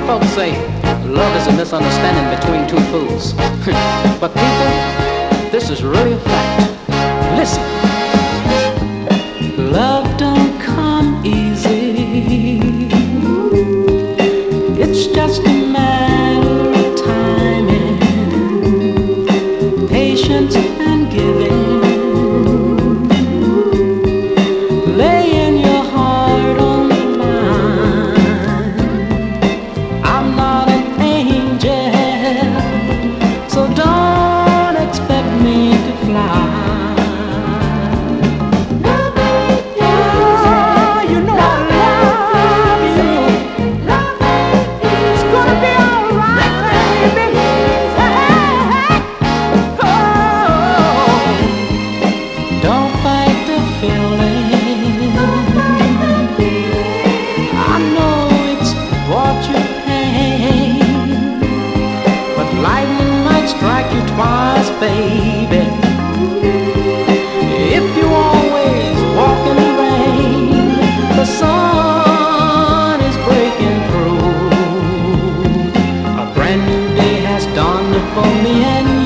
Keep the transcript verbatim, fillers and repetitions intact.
folks say love is a misunderstanding between two fools. But people, this is really a fact. Listen. Love don't come easy. It's just a matter of timing, patience and giving. Laying your heart on the line. I'm not an angel, so don't expect me to fly. Twice, baby. If you always walk in the rain, the sun is breaking through. A brand new day has dawned for me and